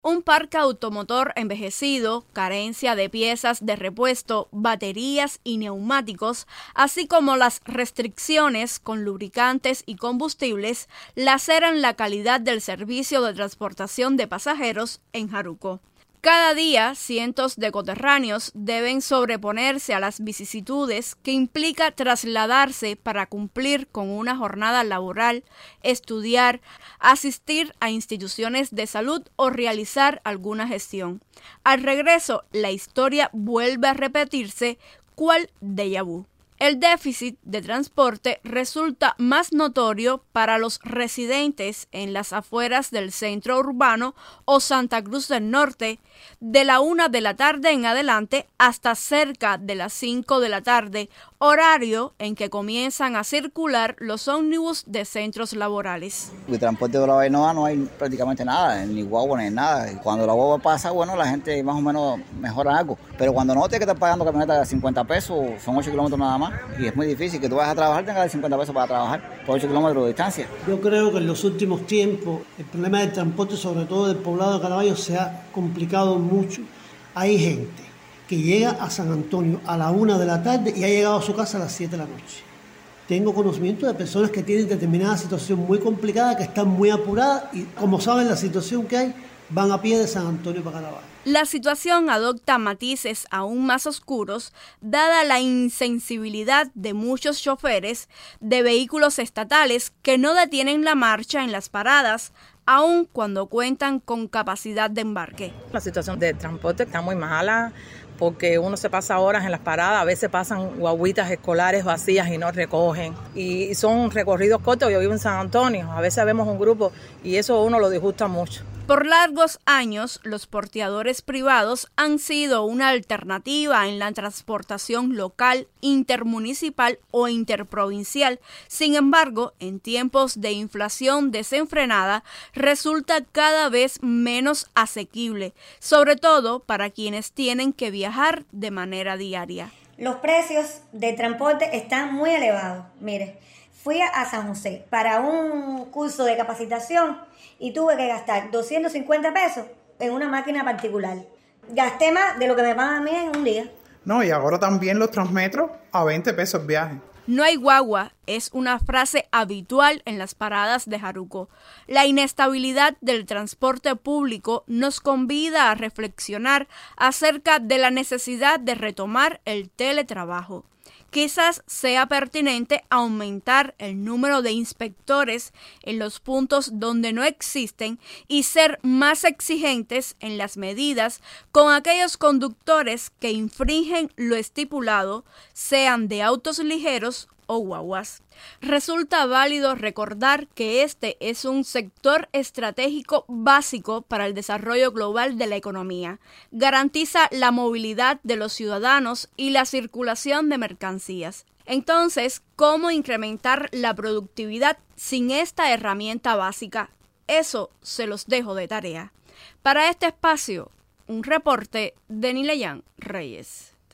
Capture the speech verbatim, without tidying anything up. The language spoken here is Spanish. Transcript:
Un parque automotor envejecido, carencia de piezas de repuesto, baterías y neumáticos, así como las restricciones con lubricantes y combustibles, laceran la calidad del servicio de transportación de pasajeros en Jaruco. Cada día, cientos de coterráneos deben sobreponerse a las vicisitudes que implica trasladarse para cumplir con una jornada laboral, estudiar, asistir a instituciones de salud o realizar alguna gestión. Al regreso, la historia vuelve a repetirse, cual déjà vu. El déficit de transporte resulta más notorio para los residentes en las afueras del centro urbano o Santa Cruz del Norte, de la una de la tarde en adelante hasta cerca de las cinco de la tarde, horario en que comienzan a circular los ómnibus de centros laborales. El transporte de la Vainoa no hay prácticamente nada, ni guagua ni nada. Cuando la guagua pasa, bueno, la gente más o menos mejora algo. Pero cuando no tiene que estar pagando camioneta de cincuenta pesos, son ocho kilómetros nada más. Y es muy difícil que tú vayas a trabajar, tengas cincuenta pesos para trabajar por ocho kilómetros de distancia. Yo creo que en los últimos tiempos el problema del transporte, sobre todo del poblado de Caraballo, se ha complicado mucho. Hay gente que llega a San Antonio a la una de la tarde y ha llegado a su casa a las siete de la noche. Tengo conocimiento de personas que tienen determinada situación muy complicada, que están muy apuradas y, como saben la situación que hay, van a pie de San Antonio para Caraballo. La situación adopta matices aún más oscuros, dada la insensibilidad de muchos choferes de vehículos estatales que no detienen la marcha en las paradas, aun cuando cuentan con capacidad de embarque. La situación de transporte está muy mala, porque uno se pasa horas en las paradas, a veces pasan guaguitas escolares vacías y no recogen. Y son recorridos cortos, yo vivo en San Antonio, a veces vemos un grupo y eso a uno lo disgusta mucho. Por largos años, los porteadores privados han sido una alternativa en la transportación local, intermunicipal o interprovincial. Sin embargo, en tiempos de inflación desenfrenada, resulta cada vez menos asequible, sobre todo para quienes tienen que viajar de manera diaria. Los precios de transporte están muy elevados. Mire, fui a San José para un curso de capacitación y tuve que gastar doscientos cincuenta pesos en una máquina particular. Gasté más de lo que me pagan a mí en un día. No, y ahora también los Transmetro a veinte pesos el viaje. No hay guagua es una frase habitual en las paradas de Jaruco. La inestabilidad del transporte público nos convida a reflexionar acerca de la necesidad de retomar el teletrabajo. Quizás sea pertinente aumentar el número de inspectores en los puntos donde no existen y ser más exigentes en las medidas con aquellos conductores que infringen lo estipulado, sean de autos ligeros o guaguas. Resulta válido recordar que este es un sector estratégico básico para el desarrollo global de la economía. Garantiza la movilidad de los ciudadanos y la circulación de mercancías. Entonces, ¿cómo incrementar la productividad sin esta herramienta básica? Eso se los dejo de tarea. Para este espacio, un reporte de Nileyan Reyes.